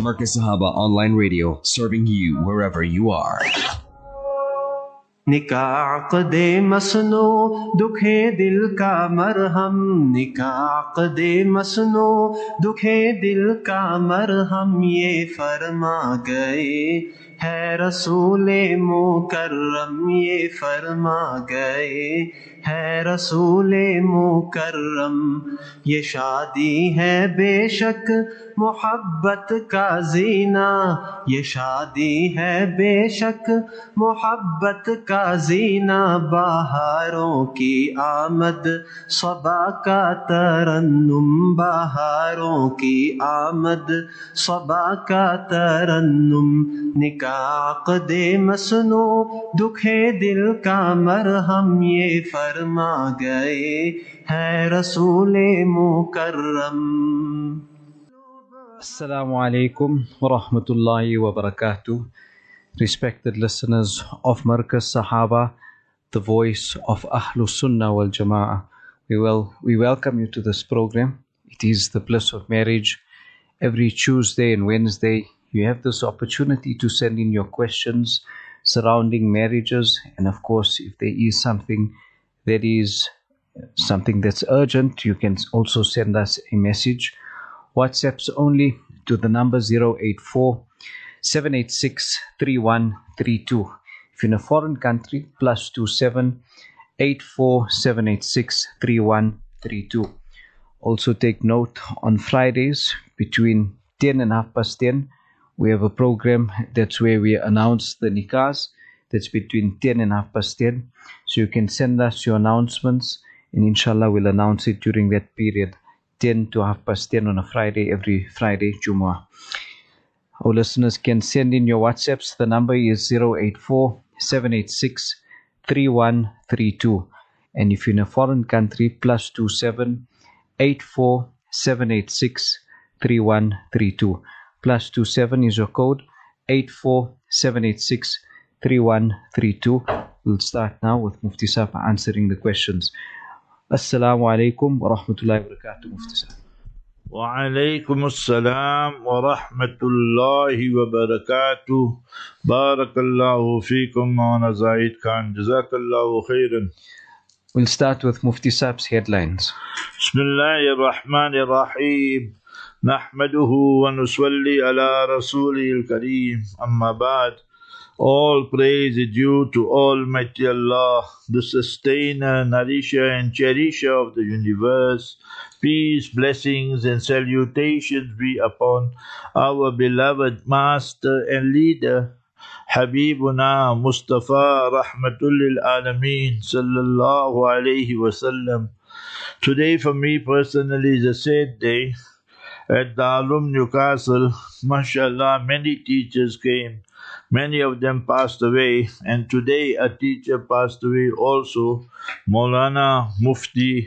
Marcus Sahaba Online Radio, serving you wherever you are. निकाह दे मसनो दुखे दिल का मरहम, निकाह दे मसनो दुखे दिल का मरहम, ये फरमा गए है रसूले मुकर्रम, ये फरमा गए है रसूले मुकर्रम। ये शादी है बेशक मोहब्बत का जीना, ये शादी है बेशक मोहब्बत का जीना, बहारों की आमद सबा का तरन्नुम, बहारों की आमद सबा का तरन्नुम। निकाह दे मसनो दुखे दिल का मरहम, ये फरमा गए है रसूले मुकर्रम। Assalamu alaikum wa rahmatullahi wa barakatuh. Respected listeners of Markaz Sahaba, the voice of Ahlus Sunnah wal Jama'ah. We welcome you to this program. It is the bliss of marriage. Every Tuesday and Wednesday, you have this opportunity to send in your questions surrounding marriages. And of course, if there is something that's urgent, you can also send us a message. WhatsApps only to the number 084 786 3132. If you're in a foreign country, +27 84 786 3132. Also take note, on Fridays between 10 and 10:30, we have a program that's where we announce the nikahs. That's between 10 and 10:30. So you can send us your announcements, and inshallah we'll announce it during that period. 10 to 10:30 on a Friday, every Friday, Jumu'ah. Our listeners can send in your WhatsApps. The number is 084 786 3132. And if you're in a foreign country, +27 84 786 3132. +27 is your code, 84 786 3132. We'll start now with Mufti Saab answering the questions. Assalamu alaikum wa rahmatullahi wa barakatuh, Mufti Sahib. Wa alaikum assalam wa rahmatullahi wa barakatuh. Barakallahu feekum Maulana Zaid Khan. Jazakallahu khairan. We'll start with Mufti Saab's headlines. Bismillahir Rahmanir Rahim. Nahmaduhu wa nusalli ala Rasulil Kareem. Amma ba'd. All praise is due to Almighty Allah, the sustainer, nourisher and cherisher of the universe. Peace, blessings and salutations be upon our beloved master and leader, Habibuna Mustafa Rahmatul lil Alameen Sallallahu Alaihi Wasallam. Today for me personally is a sad day. At Darul Newcastle, mashallah, many teachers came. Many of them passed away, and today a teacher passed away also, Maulana Mufti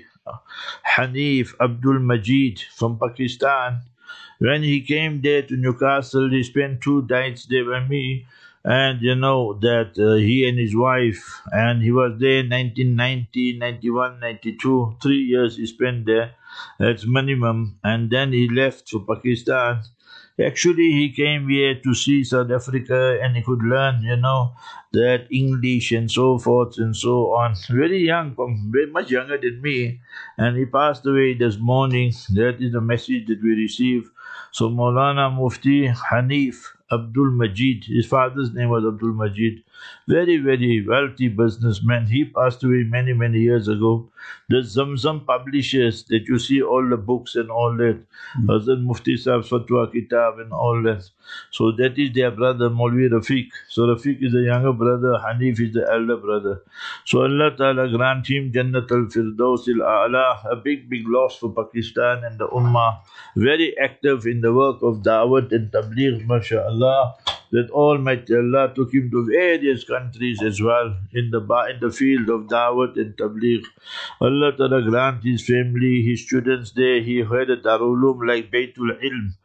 Hanif Abdul Majid from Pakistan. When he came there to Newcastle, he spent 2 nights there with me, and you know that he and his wife, and he was there in 1990, 91, 92, 3 years he spent there, that's minimum, and then he left for Pakistan. Actually, he came here to see South Africa and he could learn, that English and so forth and so on. Very young, very much younger than me. And he passed away this morning. That is the message that we received. So Maulana Mufti Hanif Abdul Majid, his father's name was Abdul Majid, very, very wealthy businessman. He passed away many, many years ago. The Zamzam publishers that you see all the books and all that, Hazrat Mufti Sahib's Fatwa Kitab and all that. So that is their brother, Maulvi Rafiq. So Rafiq is the younger brother, Hanif is the elder brother. So Allah Ta'ala grant him Jannat al-Firdaus al-A'la, a big, big loss for Pakistan and the Ummah. Very active in the work of Dawat and Tabligh, mashallah. That Almighty Allah took him to various countries as well in the field of Dawat and Tabligh. Allah Ta'ala grant his family, his students there. He had a Darulum like Baytul Ilm.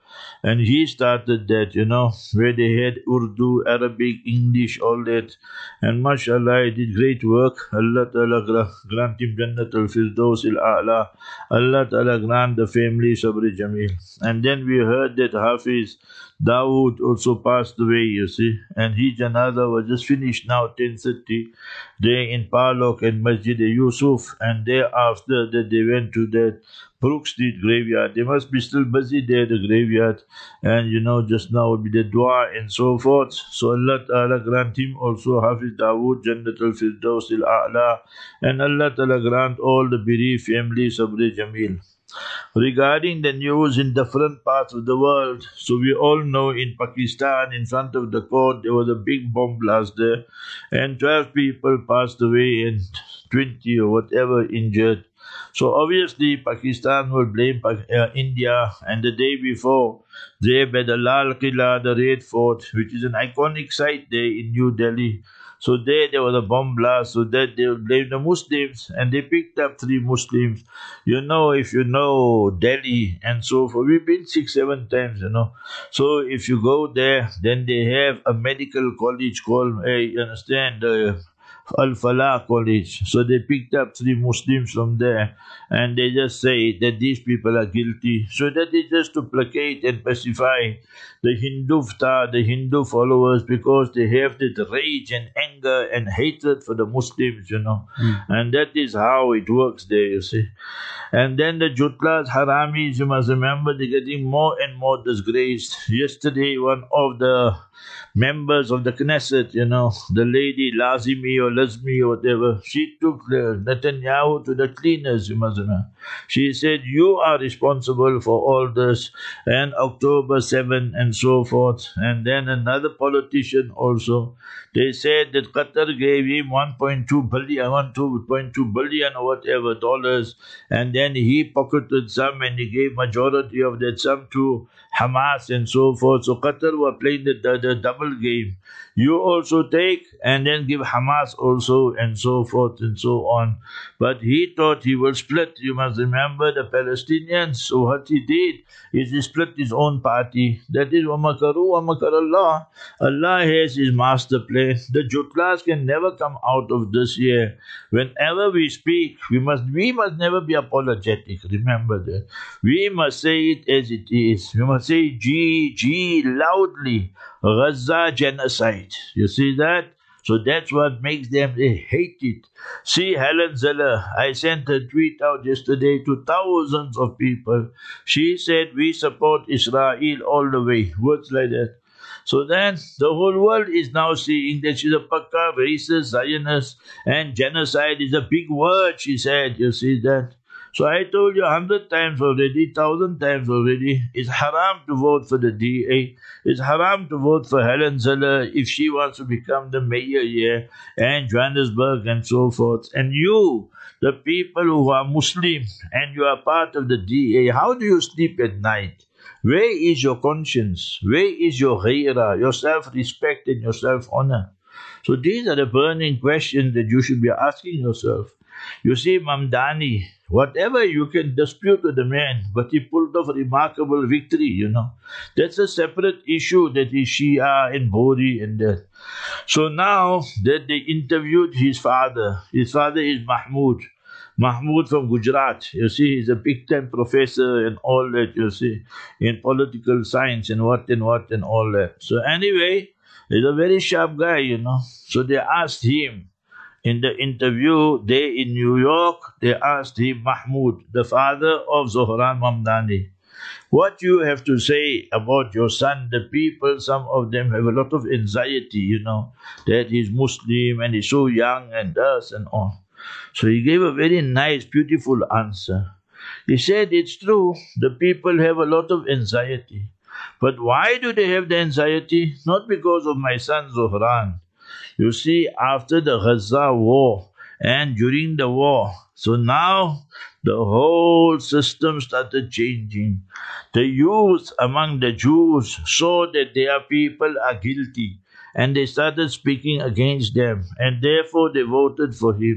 And he started that, where they had Urdu, Arabic, English, all that. And mashallah, he did great work. Allah Ta'ala grant him Jannat al-Firdaus al-A'la. Allah Ta'ala grant the family Sabri Jameel. And then we heard that Hafiz Dawood also passed away, you see. And his janaza was just finished now, 10:30, there in Palok and Masjid Yusuf. And thereafter that they went to that Brook Street graveyard. They must be still busy there, the graveyard. And just now will be the dua and so forth. So Allah Ta'ala grant him also Hafiz Dawood, Jannat al-Firdaus al-A'la. And Allah Ta'ala grant all the bereaved family Sabri Jameel. Regarding the news in different parts of the world, so we all know in Pakistan, in front of the court, there was a big bomb blast there, and 12 people passed away and 20 or whatever injured. So obviously Pakistan will blame India, and the day before, there by the Lal Qila, the Red Fort, which is an iconic site there in New Delhi. So there was a bomb blast, so that they will blame the Muslims, and they picked up 3 Muslims. If you know Delhi and so forth, we've been 6-7 times, So if you go there, then they have a medical college called, Al-Falah College. So they picked up 3 Muslims from there, and they just say that these people are guilty. So that is just to placate and pacify the Hindu followers, because they have that rage and anger and hatred for the Muslims, And that is how it works there, you see. And then the Jutlas, Haramis, you must remember, they're getting more and more disgraced. Yesterday, one of the members of the Knesset, the lady Lazimi or Lazmi or whatever, she took Netanyahu to the cleaners, you must remember. She said, you are responsible for all this, and October 7 and so forth. And then another politician also, they said that Qatar gave him 1.2 billion or whatever dollars, and then he pocketed some and he gave majority of that sum to Hamas and so forth. So Qatar were playing the double game. You also take and then give Hamas also and so forth and so on. But he thought he will split. You must remember the Palestinians. So what he did is he split his own party. That is وَمَكَرُوا وَمَكَرَ اللَّهُ. Allah has his master plan. The Jutlas can never come out of this year. Whenever we speak, we must never be apologetic. Remember that. We must say it as it is. We must say G loudly. Gaza genocide. You see that? So that's what makes them, they hate it. See Helen Zeller, I sent a tweet out yesterday to thousands of people. She said, we support Israel all the way. Words like that. So then the whole world is now seeing that she's a pakka racist, Zionist, and genocide is a big word, she said. You see that? So I told you 100 times already, 1,000 times already, it's haram to vote for the DA. It's haram to vote for Helen Zeller if she wants to become the mayor here and Johannesburg and so forth. And you, the people who are Muslim and you are part of the DA, how do you sleep at night? Where is your conscience? Where is your ghaira, your self-respect and your self-honor? So these are the burning questions that you should be asking yourself. You see, Mamdani, whatever you can dispute with the man, but he pulled off a remarkable victory, That's a separate issue that is Shia and Bori and that. So now that they interviewed his father is Mahmoud. Mahmoud from Gujarat, you see, he's a big-time professor and all that, you see, in political science and what and all that. So anyway, he's a very sharp guy, So they asked him, in the interview there in New York, they asked him, Mahmoud, the father of Zohran Mamdani, what you have to say about your son? The people, some of them have a lot of anxiety, that he's Muslim and he's so young and thus and all. So he gave a very nice, beautiful answer. He said, it's true, the people have a lot of anxiety. But why do they have the anxiety? Not because of my son Zohran. You see, after the Gaza war and during the war, so now the whole system started changing. The youth among the Jews saw that their people are guilty and they started speaking against them and therefore they voted for him.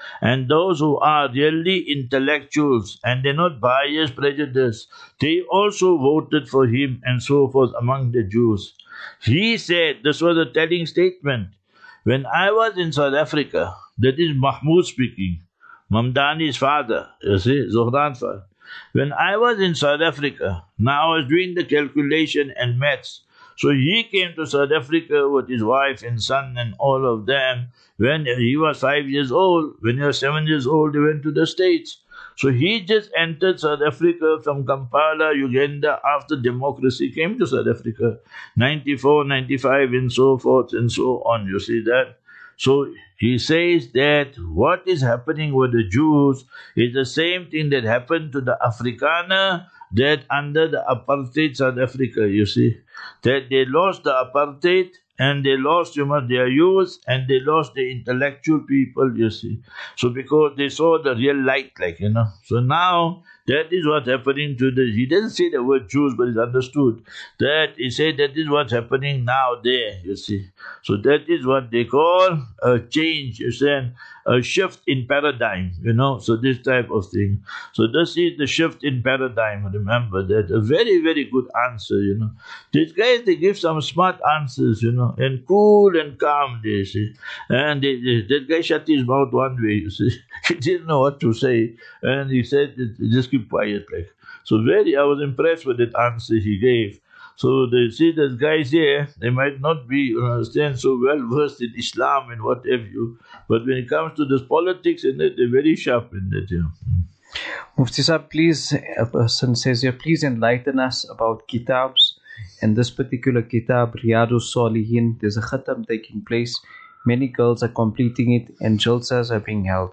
And those who are really intellectuals and they're not biased, prejudiced, they also voted for him and so forth among the Jews. He said, this was a telling statement, when I was in South Africa, that is Mahmoud speaking, Mamdani's father, you see, Zohran's father. When I was in South Africa, now I was doing the calculation and maths. So he came to South Africa with his wife and son and all of them. When he was 5 years old, when he was 7 years old, they went to the States. So he just entered South Africa from Kampala, Uganda, after democracy came to South Africa. 94, 95 and so forth and so on. You see that? So he says that what is happening with the Jews is the same thing that happened to the Afrikaner that under the apartheid South Africa, you see. That they lost the apartheid and they lost their youth and they lost the intellectual people, you see. So because they saw the real light, So now that is what's happening to he doesn't say the word Jews, but it's understood. That he said that is what's happening now there, you see. So that is what they call a change, you see, a shift in paradigm, so this type of thing. So this is the shift in paradigm, remember that. A very, very good answer, These guys, they give some smart answers, and cool and calm, they see. And that guy shut his mouth one way, you see. He didn't know what to say, and he said, just keep quiet, So I was impressed with that answer he gave. So they see those guys here, they might not be, so well versed in Islam and what have you, but when it comes to this politics and that, they're very sharp in that, Mufti Sahib, please, a person says here, please enlighten us about kitabs. And this particular kitab, Riyadus Salihin, there's a khatam taking place. Many girls are completing it and jalsas are being held.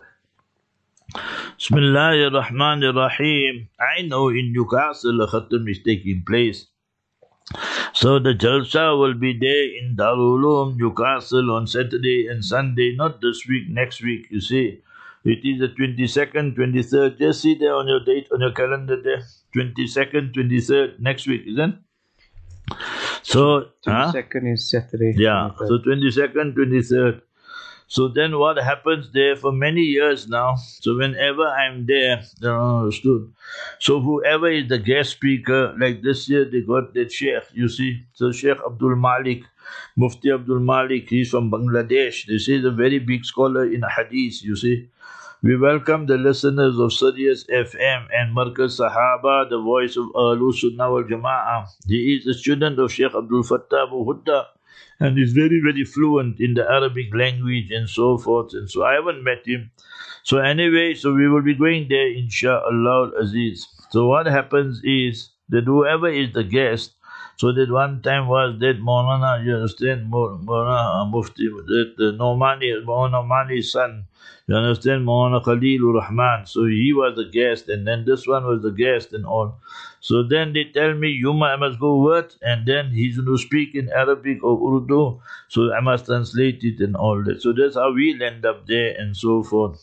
Bismillahir Rahmanir Rahim. I know in Newcastle a khatam is taking place. So the Jalsa will be there in Darul Uloom, Newcastle on Saturday and Sunday, not this week, next week, you see. It is the 22nd, 23rd. Just see there on your date, on your calendar there. 22nd, 23rd, next week, isn't it? So, 22nd is Saturday. Yeah, 23rd. so 22nd, 23rd. So then what happens there for many years now, so whenever I'm there, so whoever is the guest speaker, like this year they got that Sheikh, you see, so Sheikh Abdul Malik, Mufti Abdul Malik, he's from Bangladesh. This is a very big scholar in Hadith, you see. We welcome the listeners of Sirius FM and Markaz Sahaba, the voice of Ahlus Sunnah wal Jama'ah. He is a student of Sheikh Abdul Fattah Abu Hudda, and is very, very fluent in the Arabic language and so forth. And so I haven't met him. So anyway, so we will be going there, Insha'Allah Aziz. So what happens is that whoever is the guest, so that one time was that Maulana, you understand, Maulana Mufti, that Maulana Nomani's son, you understand, Maulana Khalilur Rahman. So he was the guest, and then this one was the guest and all. So then they tell me, I must go what? And then he's going to speak in Arabic or Urdu, so I must translate it and all that. So that's how we'll end up there and so forth.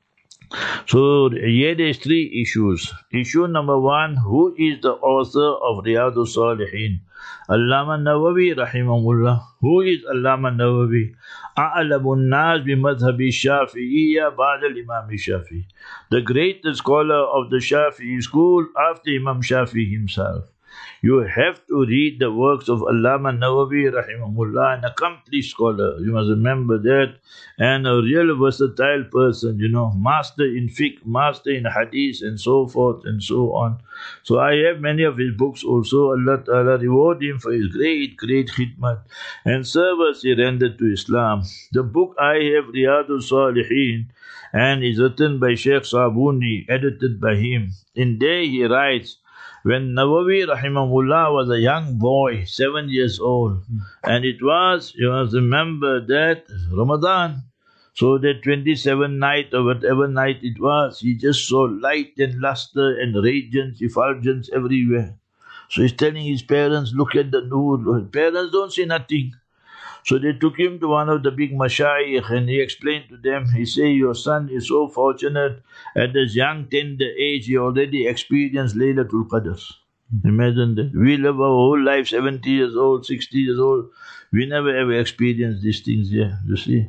So here there's three issues. Issue number one, who is the author of Riyadus Salihin? Allama Nawawi rahimahullah. Who is Allama Nawawi? A'lamun nas bi madhhabi Shafi'iyya ba'da al-Imam Shafi'i. The greatest scholar of the Shafi'i school after Imam Shafi'i himself. You have to read the works of Allama Nawawi rahimahullah, an accomplished scholar. You must remember that. And a real versatile person, master in fiqh, master in hadith and so forth and so on. So I have many of his books also. Allah Ta'ala reward him for his great, great khidmat and service he rendered to Islam. The book I have, Riyadus Salihin, and is written by Sheikh Sabuni, edited by him. In there he writes, when Nawawi rahimahullah was a young boy, 7 years old, and it was, you must remember that Ramadan, so that 27th night or whatever night it was, he just saw light and luster and radiance, effulgence everywhere. So he's telling his parents, look at the nur. His parents don't see nothing. So they took him to one of the big mashayikh and he explained to them, he said, your son is so fortunate at this young tender age, he already experienced Laylatul Qadr. Imagine that. We live our whole life, 70 years old, 60 years old. We never ever experienced these things here, you see.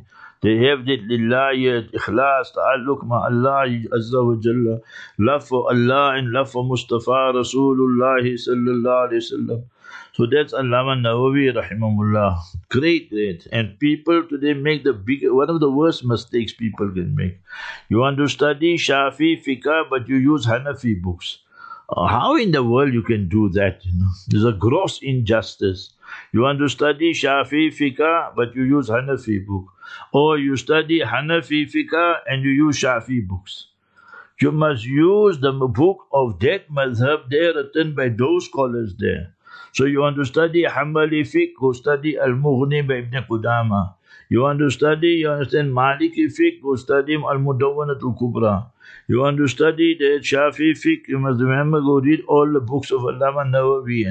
They have that lillahiyat, ikhlas, ta'alluq ma Allah Azza wa Jalla, love for Allah and love for Mustafa Rasulullah sallallahu alayhi wasallam. So that's Allama Nawawi rahimahullah. Great. And people today make one of the worst mistakes people can make. You want to study Shafi fiqh, but you use Hanafi books. How in the world you can do that? There's a gross injustice. You want to study Shafi fiqh, but you use Hanafi book. Or you study Hanafi fiqh and you use Shafi books. You must use the book of that madhab there written by those scholars there. So you want to study Hanbali fiqh, go study Al-Mughni by Ibn Qudama. You want to study, you understand Maliki fiqh, go study Al-Mudawwanatul Kubra. You want to study the Shafi fiqh, you must remember, go read all the books of Allama Nawawi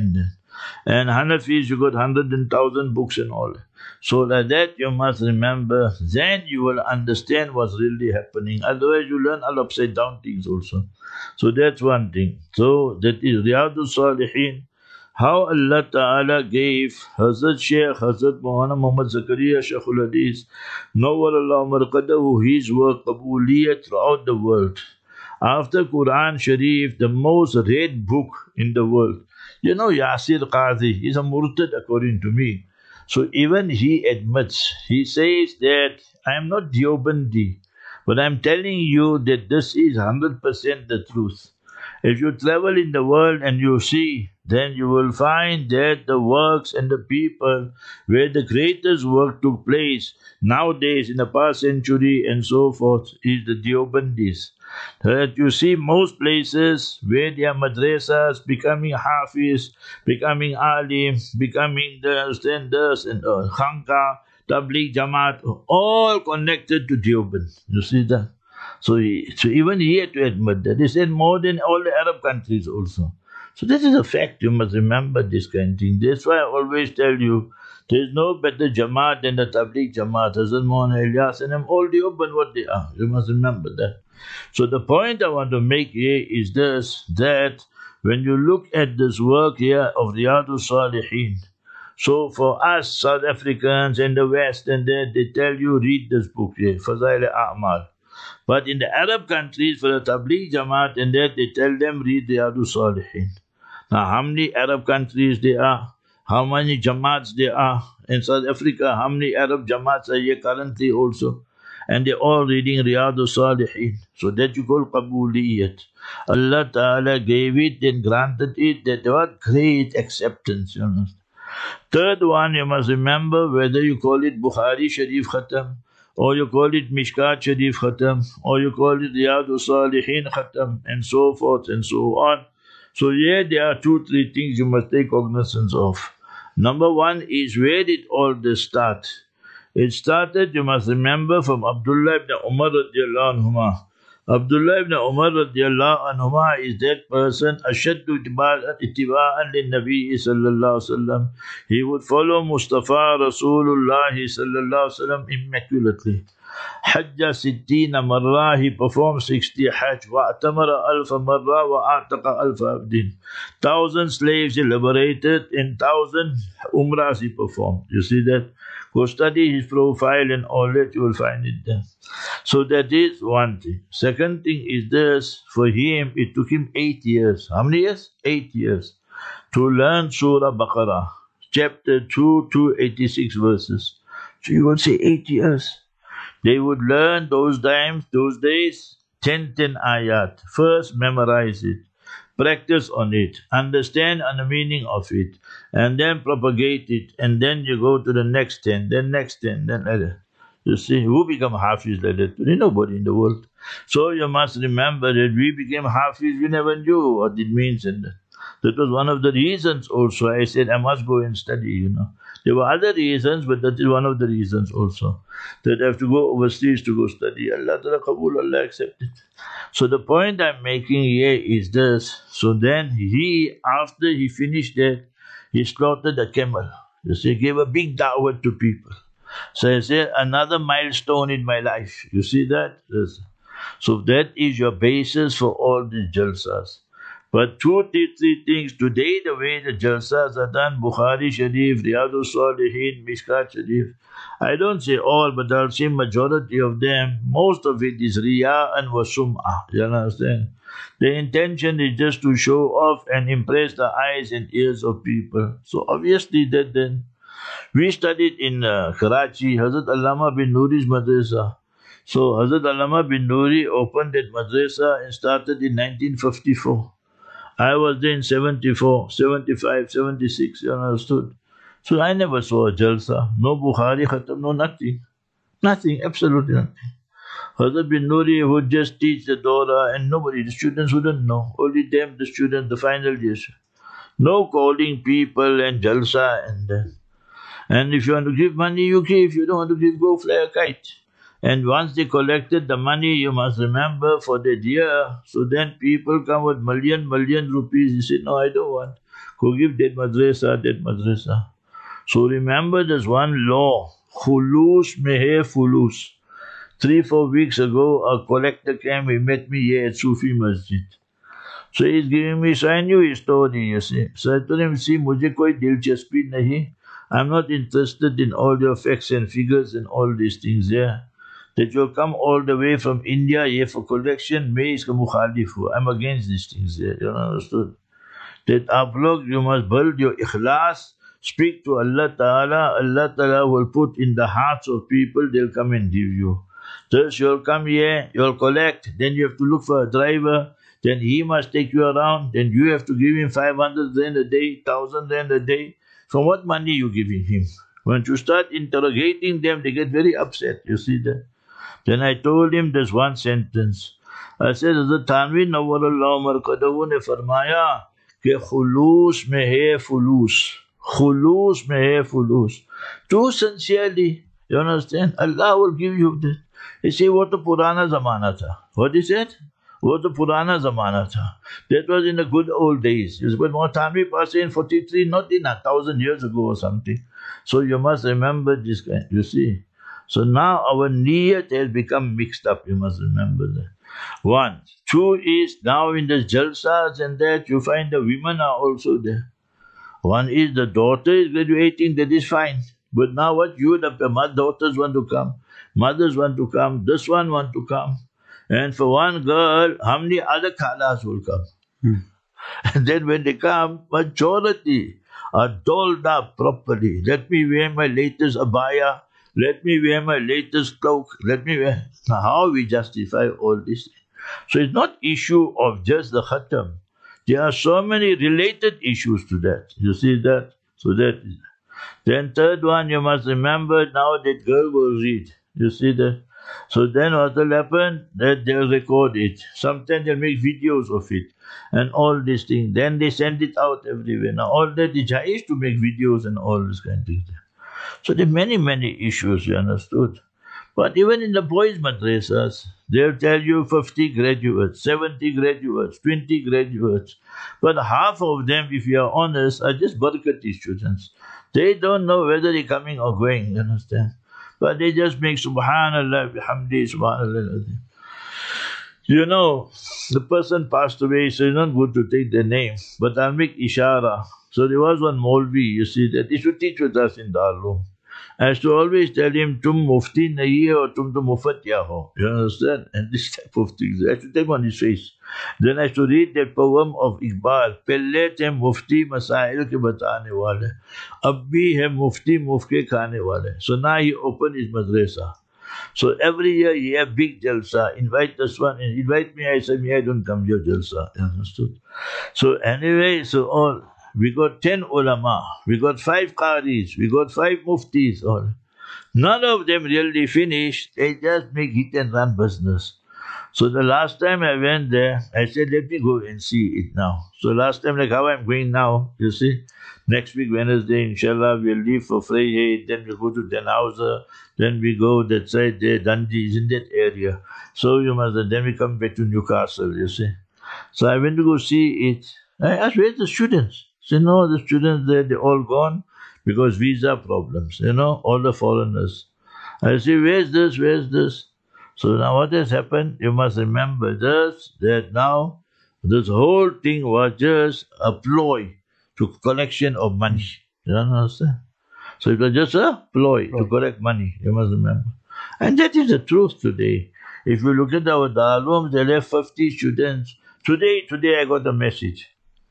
and Hanafis, you got 100,000 books and all. So like that you must remember, then you will understand what's really happening. Otherwise you learn all upside down things also. So that's one thing. So that is Riyadus Salihin. How Allah Ta'ala gave Hazrat Shaykh, Hazrat Maulana Muhammad Zakaria Shaykhul Hadith, Nawwar Allah Marqadahu, his work, Qabuliyat throughout the world. After Quran Sharif, the most read book in the world. You know Yasir Qazi, he's a murtad according to me. So even he admits, he says that I am not Deobandi, but I am telling you that this is 100% the truth. If you travel in the world and you see, then you will find that the works and the people where the greatest work took place nowadays in the past century and so forth is the Deobandis. That you see most places where there are madrasas becoming hafiz, becoming alim, becoming this and khanqa, tabligh, jamaat, all connected to Deoband. You see that? So even he had to admit that. He said more than all the Arab countries also. So this is a fact. You must remember this kind of thing. That's why I always tell you, there is no better Jamaat than the Tabligh Jamaat. Hazrat Maulana Ilyas and them all Deoband what they are. You must remember that. So the point I want to make here is this, that when you look at this work here of Riyadus Salihin, so for us South Africans and the West and that, they tell you read this book here, Fazail A'mal. But in the Arab countries, for the Tabligh Jamaat and that, they tell them read Riyadus Salihin. Now how many Arab countries there are? How many Jamaats there are? In South Africa, how many Arab Jamaats are here currently also? And they're all reading Riyadus Salihin. So that you call Qabuliyat. Allah Ta'ala gave it and granted it. That what great acceptance, you know. Third one, you must remember, whether you call it Bukhari Sharif Khatam, or you call it Mishkat Sharif Khatam, or you call it Riyadus Salihin Khatam, and so forth and so on. So here there are 2-3 things you must take cognizance of. Number one is, where did all this start? It started, you must remember, from Abdullah ibn Umar radiallahu anhuma. Abdullah ibn Umar radiallahu anhuma is that person, ashaddu ittiba'an lin Nabi sallallahu alaihi wasallam. He would follow Mustafa Rasulullah sallallahu alaihi wasallam immaculately. Hajja sittina marra, he performed 60 Hajj, wa'tamara alfa marra, wa'ataqa alfa abdin. 1,000 slaves he liberated, and 1,000 umrahs he performed. You see that? Go study his profile and all that, you will find it there. So that is one thing. Second thing is this, for him, it took him 8 years. How many years? 8 years. To learn Surah Baqarah, chapter 2 to 86 verses. So you would say 8 years. They would learn those days, 10 ayat. First memorize it, practice on it, understand on the meaning of it, and then propagate it, and then you go to the next 10, then next 10, then like that. You see, who become Hafiz like that? Nobody in the world. So you must remember that we became Hafiz, we never knew what it means. And that was one of the reasons also. I said, I must go and study, you know. There were other reasons, but that is one of the reasons also. That I have to go overseas to go study. Allah Ta'ala Qabul, Allah accept it. So the point I'm making here is this. So then after he finished that, he slaughtered a camel. You see, gave a big da'wah to people. So I said, another milestone in my life. You see that? Yes. So that is your basis for all these jalsas. But 2-3 things today, the way the jalsas are done, Bukhari Sharif, Riyadus Salihin, Mishkat Sharif, I don't say all, but I'll say majority of them, most of it is riya and wasum'ah. You understand? The intention is just to show off and impress the eyes and ears of people. So obviously that then, we studied in Karachi, Hazrat Allama bin Nuri's madrasa. So Hazrat Allama bin Nuri opened that madrasa and started in 1954. I was there in 74, 75, 76, you understood? So I never saw a jalsa, no Bukhari khatam, no nothing. Nothing, absolutely nothing. Hazrat bin Nuri would just teach the Dora and nobody, the students wouldn't know. Only them, the students, the final years. No calling people and jalsa and then. And if you want to give money, you give. If you don't want to give, go fly a kite. And once they collected the money, you must remember for that year. So then people come with million rupees. You say, no, I don't want. Go give that madrasa. So remember there's one law. Khulus mehe fulus. 3-4 weeks ago, a collector came, he met me here at Sufi Masjid. So he's giving me, so I knew his story, you see. So I told him, see, mujhe koi dilchaspi nahi. I'm not interested in all your facts and figures and all these things there. That you'll come all the way from India here for collection, main iska mukhalif hu. I'm against these things there, you understood? That aap log, you must build your ikhlas, speak to Allah Ta'ala will put in the hearts of people, they'll come and give you. Thus you'll come here, you'll collect, then you have to look for a driver, then he must take you around, then you have to give him 500 rand a day, 1,000 rand a day. From what money you giving him? When you start interrogating them, they get very upset, you see that? Then I told him this one sentence. I said, Hazrat Thanvi Nawwarallahu Markadahu ne farmaya ke khulus mein hai fulus. Khulus mein hai fulus. Too sincerely, you understand? Allah will give you this. He said, what the Purana Zamana tha. What he said? What the Purana Zamana tha. That was in the good old days. But Thanvi passed in 43, not in 1,000 years ago or something. So you must remember this kind, you see. So now our niyat has become mixed up, you must remember that. 1. 2 is, now in the jalsas and that, you find the women are also there. One is the daughter is graduating, that is fine. But now what you, the daughters want to come, mothers want to come, this one want to come. And for one girl, how many other khalas will come? And then when they come, majority are dolled up properly. Let me wear my latest abaya. Let me wear my latest cloak. Let me wear. Now, how we justify all this? So it's not issue of just the khatam. There are so many related issues to that. You see that? So that is. Then third one, you must remember now that girl will read. You see that? So then what will happen? That they'll record it. Sometimes they'll make videos of it. And all these things. Then they send it out everywhere. Now all that is jaiz to make videos and all this kind of things. So there are many issues, you understood. But even in the boys' madrasas, they'll tell you 50 graduates, 70 graduates, 20 graduates. But half of them, if you are honest, are just barakati students. They don't know whether they're coming or going, you understand? But they just make subhanallah, bihamdi, subhanallah. You know, the person passed away, so it's not good to take their name. But I'll make ishara. So there was one Maulvi, you see, that he should teach with us in Darul. I used to always tell him, tum mufti nahi hai aur tum to mufatya ho. You understand? And this type of things. I used to take on his face. Then I used to read that poem of Iqbal. Pehle the mufti masail ke batane wale. Ab bhi hai mufti muf ke khane wale. So now he opened his madrasa. So every year he have big jalsa. Invite this one, invite me. I say, me, I don't come to your jalsa. You understood? So anyway, so all. We got 10 ulama, we got 5 qaris, we got 5 muftis. All. None of them really finished, they just make hit and run business. So the last time I went there, I said, let me go and see it now. So last time, like how I'm going now, you see, next week, Wednesday, inshallah, we'll leave for Freiheit, then we'll go to Den Hauser, then we go that side there, Dundee is in that area. So you must, then we come back to Newcastle, you see. So I went to go see it. I asked, where's the students? So, no, the students there, they're all gone because visa problems, you know, all the foreigners. I say, where's this, where's this? So now what has happened, you must remember this, that now This whole thing was just a ploy to collection of money. You understand? So it was just a ploy to collect money. You must remember. And that is the truth today. If you look at our Darulooms, they have 50 students. Today I got a message.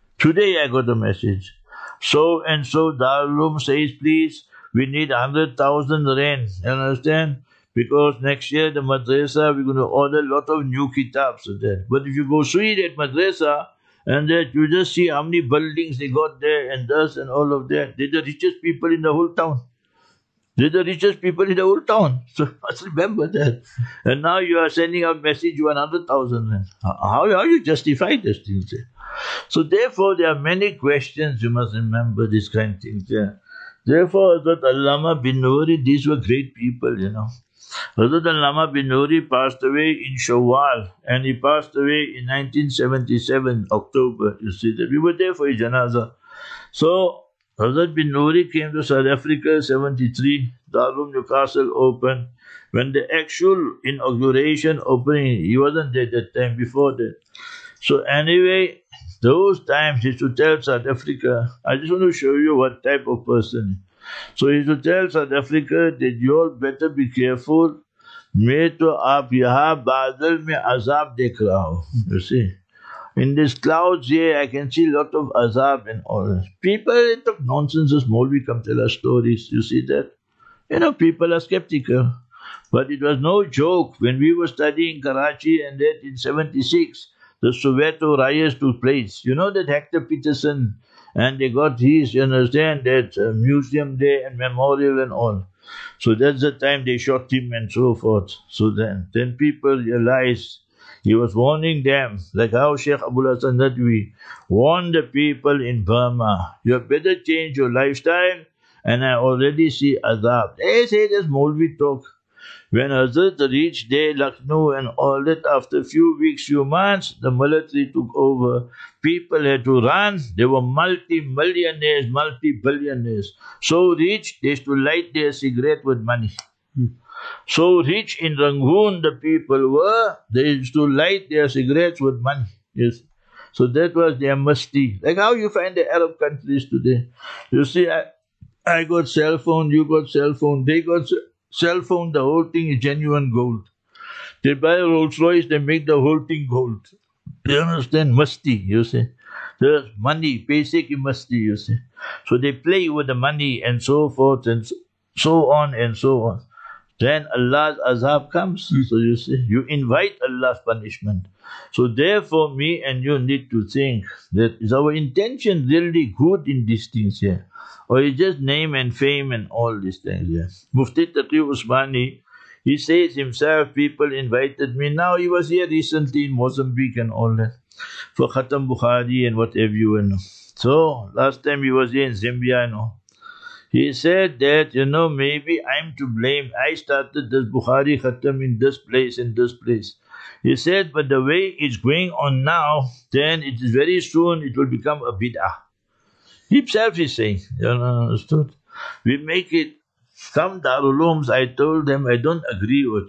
So and so Darulloom says, please, we need 100,000 rand. You understand? Because next year the madrasa, we're going to order a lot of new kitabs there. But if you go see that madrasa, and that you just see how many buildings they got there and this and all of that. They're the richest people in the whole town. So must remember that. And now you are sending a message to 100,000. How you justify this thing? So therefore there are many questions. You must remember this kind of things. Therefore Hazrat Allama bin Nuri, these were great people, you know. Hazrat Allama bin Nuri passed away in Shawwal, and he passed away in 1977, October. You see that we were there for his janazah. So Hazrat bin Nuri came to South Africa 73, Darulloom Newcastle opened. When the actual inauguration opening, he wasn't there that time, before that. So anyway, those times he used to tell South Africa, I just want to show you what type of person. So he used to tell South Africa that you all better be careful. मैं तो आप यहाँ बादल में azab देख रहा हूँ. You see, in these clouds here, I can see a lot of azab and all this. People talk nonsense as Maulvi come tell us stories. You see that? You know, people are skeptical. But it was no joke when we were studying Karachi, and that in 76, the Soweto riots took place. You know that Hector Peterson, and they got his, you understand, that museum there and memorial and all. So that's the time they shot him and so forth. So then people realized he was warning them, like how Sheikh Abul Hassan Nadwi warned the people in Burma, you better change your lifestyle, and I already see azab. They say this Maulvi talk. When Hazrat reached there, Lucknow and all that, after a few weeks, few months, the military took over. People had to run. They were multi-millionaires, multi-billionaires. So rich, they used to light their cigarette with money. So rich in Rangoon, the people were, they used to light their cigarettes with money. Yes. So that was their masti. Like how you find the Arab countries today. You see, I got cell phone, you got cell phone, they got cell phone, the whole thing is genuine gold. They buy a Rolls Royce, they make the whole thing gold. You understand? Masti, you see. There's money, basic masti, you see. So they play with the money and so forth and so on and so on. Then Allah's azab comes. So you see, you invite Allah's punishment. So therefore, me and you need to think that is our intention really good in these things here? Or is just name and fame and all these things here? Mufti Taqi Usmani, he says himself, people invited me. Now he was here recently in Mozambique and all that for Khatam Bukhari and whatever you know. So last time he was here in Zambia, you know. He said that, you know, maybe I'm to blame. I started this Bukhari Khatam in this place, in this place. He said, but the way it's going on now, then it is very soon it will become a bid'ah. Himself is saying, you know, understood? We make it, some Darulooms, I told them, I don't agree with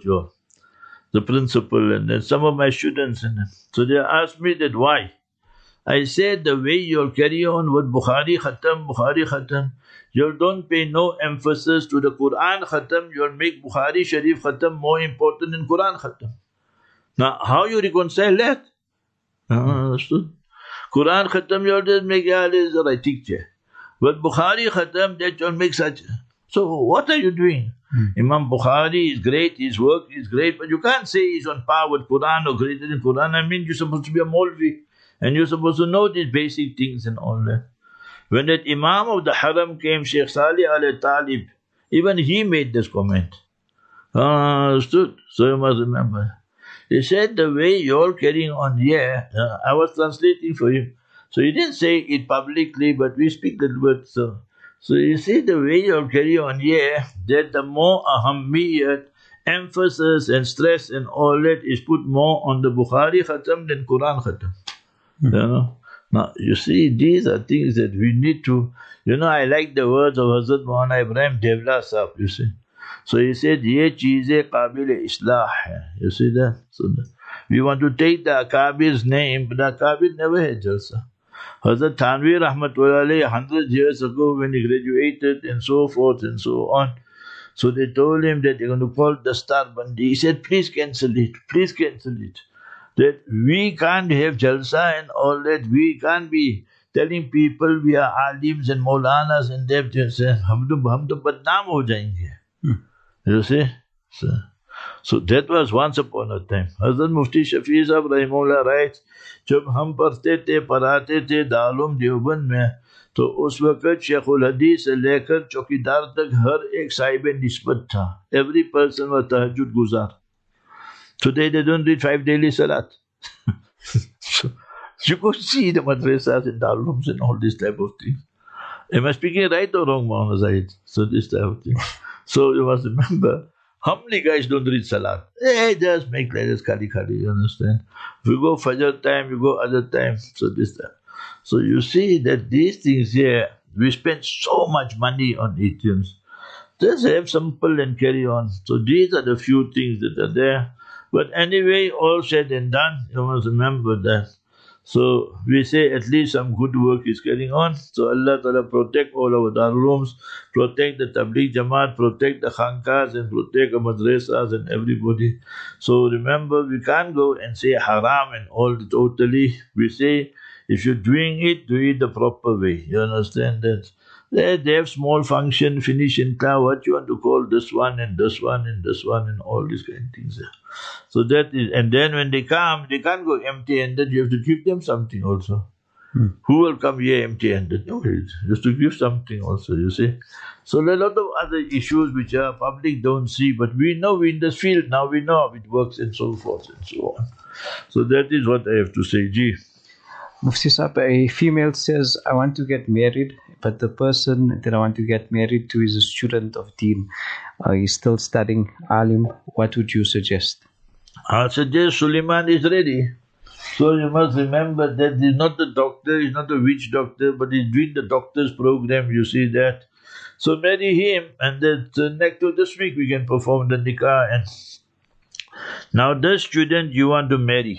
the principle, and then some of my students, and so they asked me that why. I said, the way you'll carry on with Bukhari Khatam, you don't pay no emphasis to the Quran Khatam, you'll make Bukhari Sharif Khatam more important than Quran Khatam. Now, how you reconcile that? Understood? Quran Khatam, you'll just make is a writing chair. But Bukhari Khatam, that you'll make such. So, what are you doing? Imam Bukhari is great, his work is great, but you can't say he's on par with Quran or greater than Quran. I mean, you're supposed to be a Maulvi, and you're supposed to know these basic things and all that. When that Imam of the Haram came, Sheikh Salih al-Talib, even he made this comment. Understood? So you must remember. He said, the way you're carrying on here, I was translating for you. So he didn't say it publicly, but we speak the word. So you see, the way you're carrying on here, that the more ahammiyat, emphasis and stress and all that is put more on the Bukhari Khatam than Quran Khatam. You know? Now, you see, these are things that we need to, you know, I like the words of Hazrat Maulana Ibrahim Devla Sahib, you see. So he said, ye cheeze qabil islah hai. You see that? So we want to take the Akabir's name, but the Akabir never had Jalsa. Hazrat Thanvi Rahmatullah alayhi 100 years ago when he graduated and so forth and so on, so they told him that they're going to call Dastar Bandi. He said, please cancel it, please cancel it. That we can't have Jalsa and all that, we can't be telling people we are alims and maulanas and they say, hum to badnaam ho jayenge. You see? So that was once upon a time. Hazrat Mufti Shafi Sahab Rahimullah writes, जब हम पढ़ते थे पढ़ाते थे दारुल देवबंद में तो उस वक़्त शेखुल हदीस से लेकर चौकीदार तक हर एक साहिब निस्बत था. Every person was tahajjud guzar. Today they don't read 5 daily salat. So you could see the madrasas and darulums and all this type of thing. Am I speaking right or wrong, Maulana Zahid? So this type of thing. So you must remember, how many guys don't read salat? They just make letters khali, you understand? If you go Fajr time, you go other time, so this time. So you see that these things here, we spend so much money on ATMs. Just have simple and carry on. So these are the few things that are there. But anyway, all said and done, you must remember that. So we say at least some good work is carrying on. So Allah Ta'ala protect all our darulums, protect the Tabligh Jamaat, protect the Khankas and protect the madrasas and everybody. So remember, we can't go and say haram and all totally. We say, if you're doing it, do it the proper way. You understand that? They have small function, finish in class, what you want to call this one and this one and this one and all these kind of things. So that is, and then when they come, they can't go empty-handed, you have to give them something also. Who will come here empty-handed? No, just to give something also, you see. So there are a lot of other issues which our public don't see, but we know we're in this field, now we know how it works and so forth and so on. So that is what I have to say, Ji. Mufti Sahib, a female says, I want to get married, but the person that I want to get married to is a student of Deen. He's still studying Alim. What would you suggest? I suggest Suleiman is ready. So you must remember that he's not a doctor, he's not a witch doctor, but he's doing the doctor's program, you see that. So marry him, and then next to this week we can perform the nikah. And now this student you want to marry,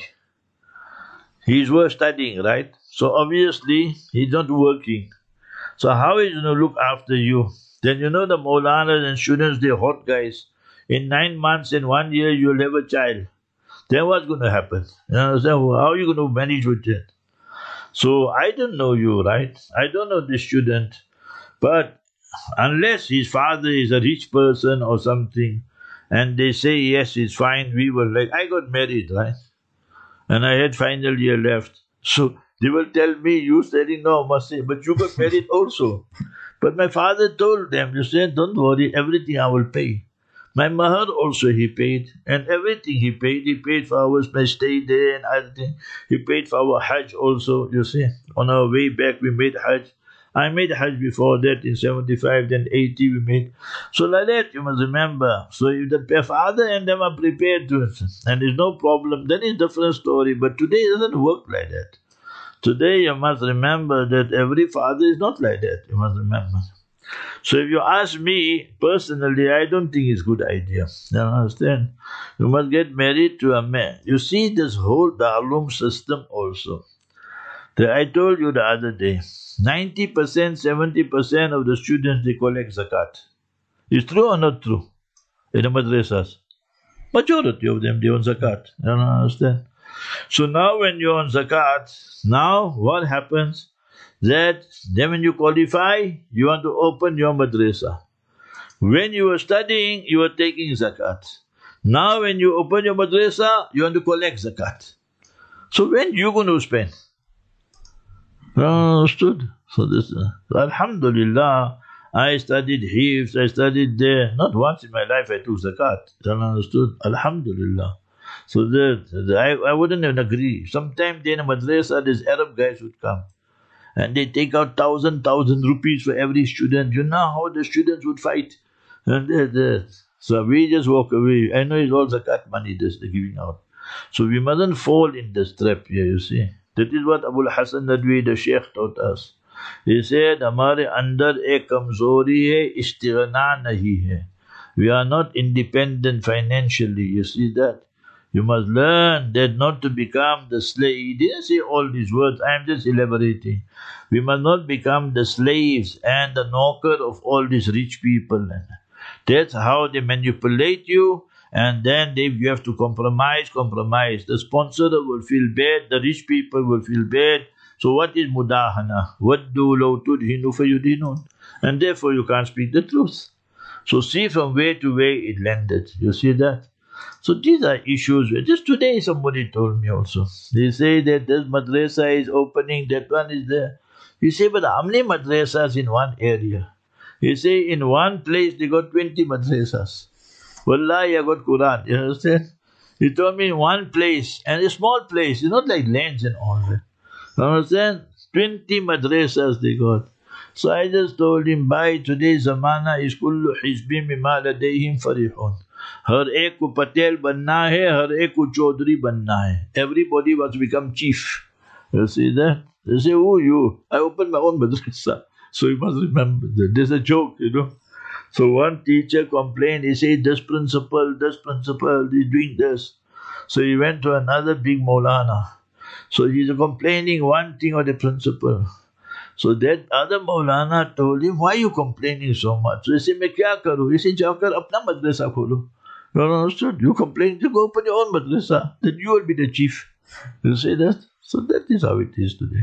he's worth studying, right? So obviously he's not working. So how is he going to look after you? Then you know the Maulanas and students, they're hot guys. In 9 months and 1 year you'll have a child. Then what's going to happen? You understand? How are you going to manage with it? So I don't know you, right? I don't know this student. But unless his father is a rich person or something, and they say, yes, it's fine, we were like, I got married, right? And I had final year left. So they will tell me, you studying no, must say, but you got married also. But my father told them, you said, don't worry, everything I will pay. My mahar also he paid, and everything he paid. He paid for our stay there and everything. He paid for our Hajj also, you see. On our way back we made Hajj. I made Hajj before that in 75, then 80 we made. So like that, you must remember. So if the father and them are prepared to it, and there's no problem, then it's a different story. But today it doesn't work like that. Today you must remember that every father is not like that. You must remember. So if you ask me personally, I don't think it's a good idea. You understand? You must get married to a man. You see this whole Darulum system also. That I told you the other day, 90%, 70% of the students, they collect zakat. Is true or not true? In the madrasas. Majority of them, they own zakat. You understand? So now when you're on zakat, now what happens? That then when you qualify, you want to open your madrasa. When you were studying, you were taking zakat. Now when you open your madrasa, you want to collect zakat. So when you going to spend? Understood? So this, Alhamdulillah, I studied Hifz, I studied there. Not once in my life I took zakat. Understood? Alhamdulillah. So that I wouldn't even agree. Sometime then in a madrasa, these Arab guys would come. And they take out 1,000 rupees for every student. You know how the students would fight. And so we just walk away. I know it's all zakat money they're giving out. So we mustn't fall in this trap here, you see. That is what Abul Hasan Nadwi, the Sheikh, taught us. He said, Hamare andar ek kamzori hai, istighna nahi hai. We are not independent financially, you see that. You must learn that not to become the slave. He didn't say all these words, I am just elaborating. We must not become the slaves and the knocker of all these rich people. That's how they manipulate you, and then you have to compromise. The sponsor will feel bad, the rich people will feel bad. So what is mudahana? Waddu law tudhinu fayudhinun. And therefore you can't speak the truth. So see from way to way it landed. You see that? So these are issues. Just today somebody told me also. They say that this madrasa is opening, that one is there. You say, but how many madrasas in one area? You say, in one place they got 20 madrasas. Wallahi, I got Quran. You understand? He told me in one place, and a small place. It's not like lands and all that. You understand? 20 madrasas they got. So I just told him, by today's zamana is kullu hizbin mimma ladayhim farihun. Har ek ko patel banna hai, har ek ko chaudhary banna hai. Everybody wants to become chief. You see that? They say, who you? I opened my own madrasa. So you must remember that. There's a joke, you know. So one teacher complained, he said, this principal is doing this. So he went to another big Maulana. So he's complaining one thing of the principal. So that other Maulana told him, why are you complaining so much? So he said, मैं क्या करूँ? He said, जाकर अपना मदरसा खोलो. You understood? You complain, you go open your own madrasa. Then you will be the chief. You see that? So that is how it is today.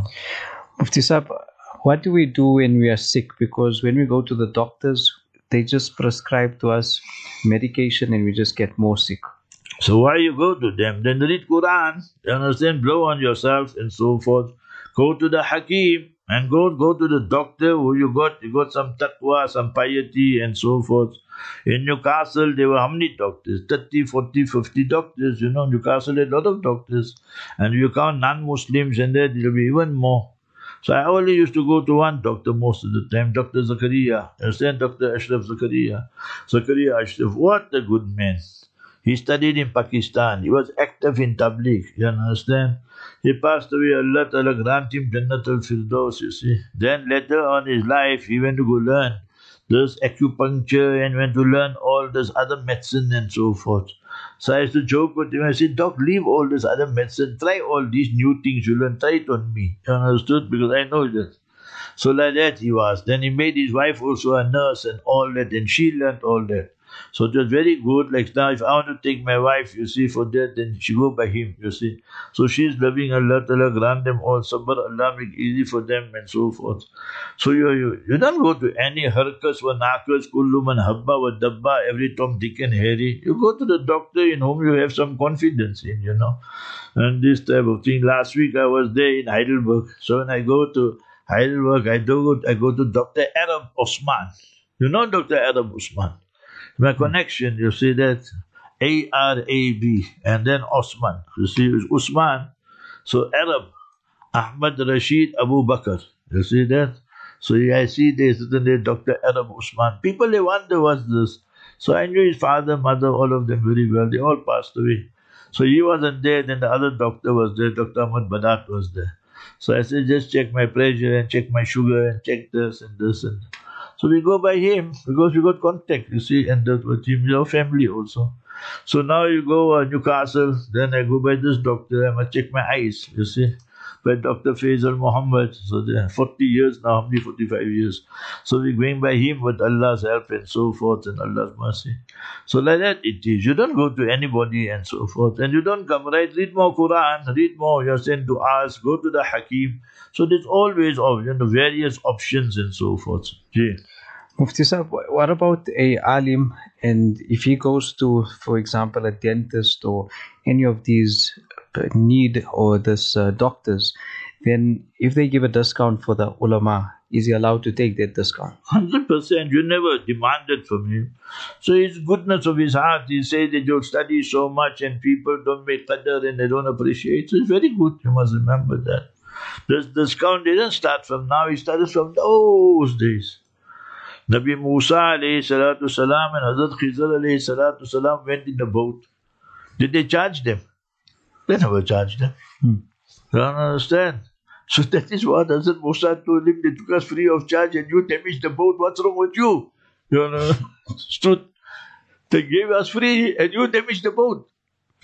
Mufti Sahib, what do we do when we are sick? Because when we go to the doctors, they just prescribe to us medication and we just get more sick. So why you go to them? Then read Quran, you understand, blow on yourself and so forth. Go to the Hakim and go to the doctor who you got some taqwa, some piety and so forth. In Newcastle, there were how many doctors? 30, 40, 50 doctors. You know, Newcastle had a lot of doctors. And you count non-Muslims and there will be even more. So I only used to go to one doctor most of the time, Dr. Zakaria. You understand? Dr. Ashraf Zakaria. Zakaria Ashraf, what a good man. He studied in Pakistan. He was active in Tabligh. You understand? He passed away. Allah Ta'ala grant him Jannat al-Firdaus, you see. Then later on in his life, he went to go learn this acupuncture and went to learn all this other medicine and so forth. So I used to joke with him. I said, Doc, leave all this other medicine. Try all these new things you learn. Try it on me. You understood? Because I know that. So like that he was. Then he made his wife also a nurse and all that. And she learned all that. So it was very good. Like now, if I want to take my wife, you see, for that, then she go by him, you see. So she's loving Allah Ta'ala, grant them all sabr, Allah make easy for them and so forth. So you don't go to any harkas wa nakas, kullu man habba wa dabba, every Tom, Dick and Harry. You go to the doctor in whom you have some confidence in, you know. And this type of thing. Last week I was there in Heidelberg. So when I go to Heidelberg, I go to Dr. Arab Osman. You know Dr. Arab Osman? My connection, you see that? A-R-A-B, and then Osman. You see, it's Usman. So Arab, Ahmad Rashid Abu Bakr. You see that? So I see there's written there, Dr. Arab Usman. People, they wonder what's this. So I knew his father, mother, all of them very well. They all passed away. So he wasn't there, then the other doctor was there, Dr. Ahmad Badat was there. So I said, just check my pressure and check my sugar and check this and this and that. So we go by him because we got contact, you see, and with him, your family also. So now you go Newcastle, then I go by this doctor, I must check my eyes, you see, by Dr. Faisal Muhammad. So there are 40 years now, how many 45 years. So we're going by him with Allah's help and so forth and Allah's mercy. So like that it is. You don't go to anybody and so forth. And you don't come, right, read more Quran, read more, you're sent to ask, go to the Hakim. So there's always various options and so forth. Jee. Mufti Sahib, what about a alim, and if he goes to, for example, a dentist or any of these need or this doctors, then if they give a discount for the ulama, is he allowed to take that discount? 100%. You never demanded from him. So it's goodness of his heart. He said that you study so much and people don't make qadr and they don't appreciate. So it's very good. You must remember that. This discount didn't start from now. It started from those days. Nabi Musa alayhi salatu salam and Hazrat Khizr alayhi salatu salam went in the boat. Did they charge them? They never charged them. You don't understand? So that is what Hazrat Musa told him. They took us free of charge and you damaged the boat. What's wrong with you? You understood? They gave us free and you damaged the boat.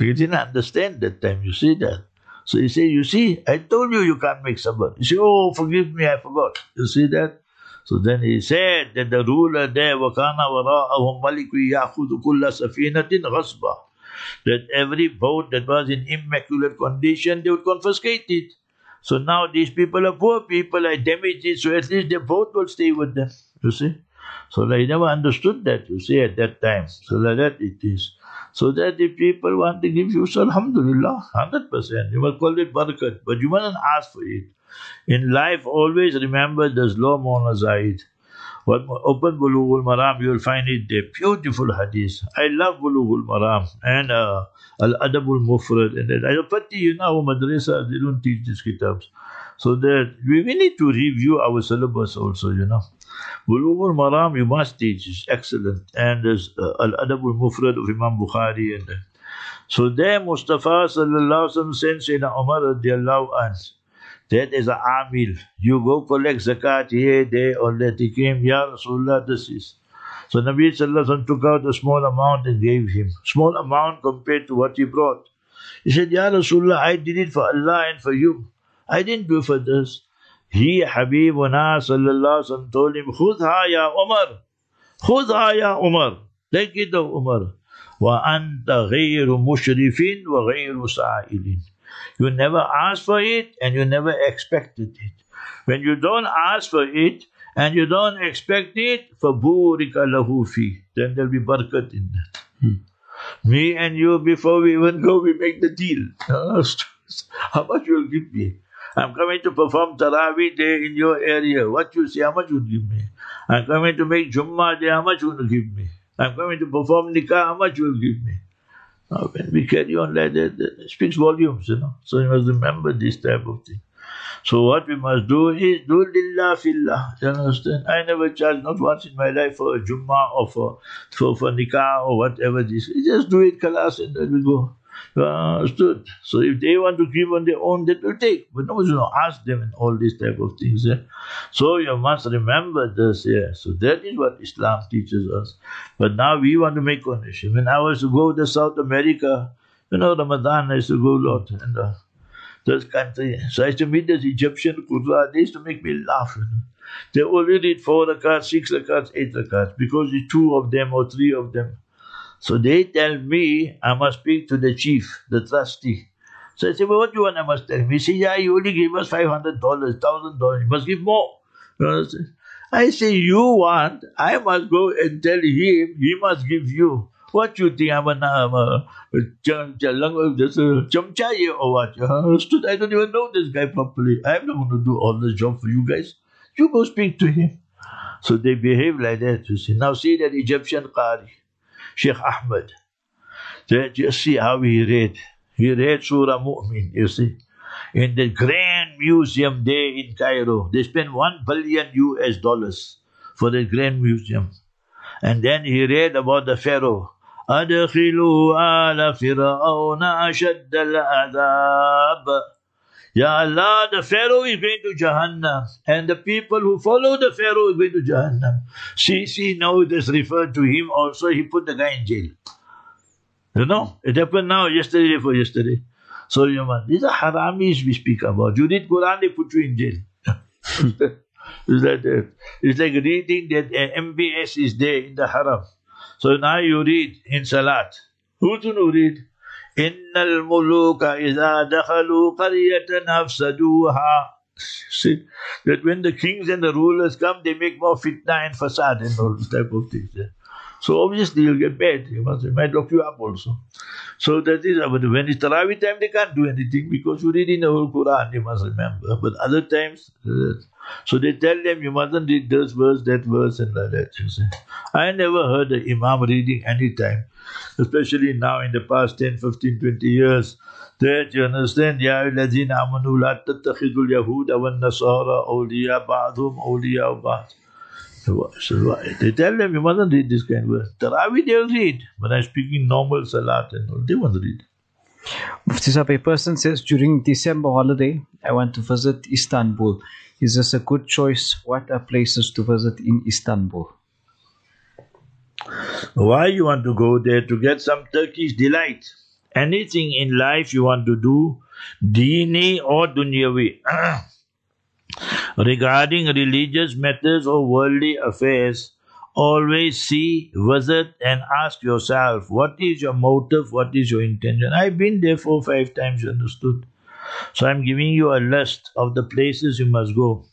He didn't understand that time, you see that. So he said, you see, I told you can't make sabr. You say, oh, forgive me, I forgot. You see that? So then he said that the ruler there, وَكَانَ وَرَاءَهُمْ مَلِكُ يَأْخُذُ كُلَّ سَفِينَةٍ غَصْبًا, that every boat that was in immaculate condition, they would confiscate it. So now these people are poor people, I damaged it, so at least the boat will stay with them. You see? So they never understood that, you see, at that time. So like that it is. So that if people want to give you, so alhamdulillah, 100%. You must call it barakat, but you mustn't ask for it. In life, always remember there's law Zaid. What open Bulughul Maram, you will find it there. Beautiful hadith. I love Bulughul Maram and Al-Adabul Mufrad. And I patti, you know, madrasa, they don't teach these kitabs. So that we need to review our syllabus also, you know. Bulughul Maram, you must teach. It's excellent. And there's Al-Adabul Mufrad of Imam Bukhari. And so there, Mustafa sallallahu alaihi wasallam sent Sayyidina Umar radiallahu anhu. That is a amil. You go collect zakat here, there, or that. He came, Ya Rasulullah, this is. So Nabi sallallahu alaihi wasallam took out a small amount and gave him. Small amount compared to what he brought. He said, Ya Rasulullah, I did it for Allah and for you. I didn't do for this. He, Habibuna sallallahu alaihi wasallam, told him, Khudha ya Umar. Khudha ya Umar. Take it of Umar. Wa anta ghayru mushrifin wa ghayru sa'ilin. You never asked for it and you never expected it. When you don't ask for it and you don't expect it, فَبُورِكَ لَهُ فِي, then there'll be barakat in that. Me and you, before we even go, we make the deal. How much you will give me? I'm coming to perform Taraweeh Day in your area. What you say, how much you will give me? I'm coming to make Jummah Day, how much you will give me? I'm coming to perform Nikah, how much you will give me? Now, when we carry on like that, it speaks volumes, you know. So you must remember this type of thing. So what we must do is do lillah fillah. You understand? I never charge not once in my life for a Jummah or for nikah or whatever this. You just do it, kalas, and then we go. Understood? So if they want to give on their own, they will take. But no one should ask them and all these type of things. Yeah? So you must remember this. Yeah. So that is what Islam teaches us. But now we want to make condition. When I was to go to South America, you know, Ramadan, I used to go a lot in this country. So I used to meet this Egyptian Qurra. They used to make me laugh. You know? They only read 4 rakats, 6 rakats, 8 rakats, because it's 2 of them or 3 of them. So they tell me I must speak to the chief, the trustee. So I say, well, what do you want I must tell him? He said, yeah, you only gave us $500, $1,000. You must give more. I say, you want, I must go and tell him, he must give you. What you think, I'm a chamcha or what? I don't even know this guy properly. I'm not going to do all the job for you guys. You go speak to him. So they behave like that, you see. Now see that Egyptian Qari, Sheikh Ahmed. Just see how he read. He read Surah Mu'min, you see. In the grand museum there in Cairo, they spent $1 billion for the grand museum. And then he read about the Pharaoh. أَدْخِلُوا آلَ فِرْعَوْنَ أَشَدَّ الْعَذَابِ. Ya Allah, the Pharaoh is going to Jahannam, and the people who follow the Pharaoh is going to Jahannam. See, now it is referred to him also, he put the guy in jail. You know, it happened now, yesterday for yesterday. So, you man, these are haramis we speak about. You read Quran, they put you in jail. It's like reading that MBS is there in the haram. So now you read in Salat. Who's going to read? إِنَّ الْمُلُوكَ إِذَا دَخَلُوا قَرْيَةً أَفْسَدُوهَا. See, that when the kings and the rulers come, they make more fitna and fasad and all this type of things. Yeah. So obviously you'll get bad. It might lock you up also. So that is, but when it's Taraweeh time, they can't do anything because you read in the whole Quran, you must remember. But other times, so they tell them you mustn't read this verse, that verse, and like that. You see. I never heard an Imam reading any time, especially now in the past 10, 15, 20 years, that you understand, Ya ayyuhallazina amanu la tattakhidul yahuda wan nasara awliya ba'dhum awliya ba'd. So they tell them you mustn't read this kind of verse. Taraweeh they'll read, but I'm speaking normal salat and all, they won't read. Mufti Sahib, a person says during December holiday, I want to visit Istanbul. Is this a good choice? What are places to visit in Istanbul? Why you want to go there? To get some Turkish delight. anything in life you want to do, deeni or dunyavi, regarding religious matters or worldly affairs, always see, visit and ask yourself, what is your motive, what is your intention? I've been there 4 or 5 times, you understood? So I'm giving you a list of the places you must go.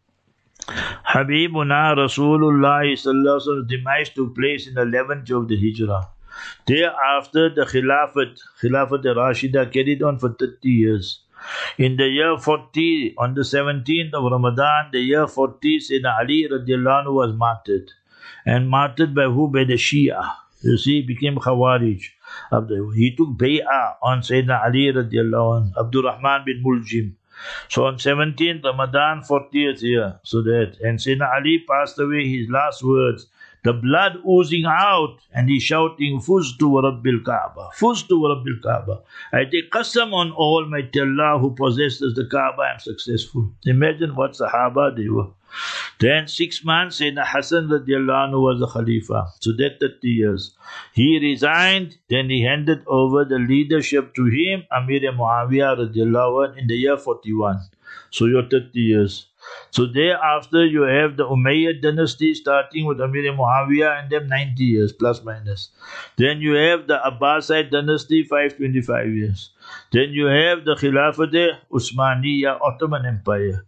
Habibuna Rasulullah sallallahu alaihi wasallam's demise took place in the 11th of the Hijrah. Thereafter, the Khilafat Rashida carried on for 30 years. In the year 40, on the 17th of Ramadan, the year 40, Sayyidina Ali radiallahu anhu was martyred. And martyred by who? By the Shia. You see, he became Khawarij. He took bay'ah on Sayyidina Ali radiallahu anhu, Abdul Rahman bin Muljim. So on 17th Ramadan, 40th year, so that, and Sayyidina Ali passed away, his last words, the blood oozing out, and he's shouting, Fuztu wa Rabbil Kaaba, Fuztu wa Rabbil Kaaba. I take qasam on Almighty Allah who possesses the Kaaba, I am successful. Imagine what Sahaba they were. Then 6 months, Sayyidina Hassan radiallahu anhu was the Khalifa. So that 30 years. He resigned, then he handed over the leadership to him, Amir Muawiyah radiallahu anhu, in the year 41. So you're 30 years. So thereafter you have the Umayyad dynasty starting with Amir Muawiyah and them 90 years, plus minus. Then you have the Abbasid dynasty, 525 years. Then you have the Khilafat Usmaniya, Ottoman Empire.